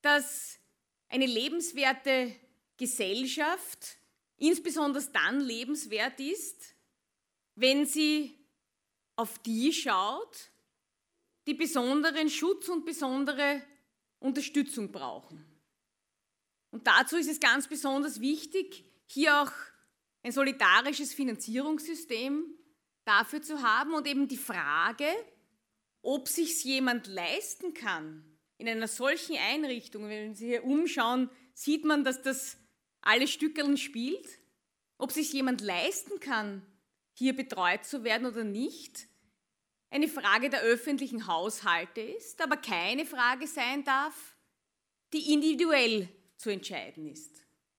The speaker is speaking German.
dass eine lebenswerte Gesellschaft insbesondere dann lebenswert ist, wenn sie auf die schaut, die besonderen Schutz und besondere Unterstützung brauchen. Und dazu ist es ganz besonders wichtig, hier auch ein solidarisches Finanzierungssystem dafür zu haben und eben die Frage, ob sich jemand leisten kann, in einer solchen Einrichtung, wenn Sie hier umschauen, sieht man, dass das alle Stückeln spielt, ob sich jemand leisten kann, hier betreut zu werden oder nicht, eine Frage der öffentlichen Haushalte ist, aber keine Frage sein darf, die individuell zu entscheiden ist.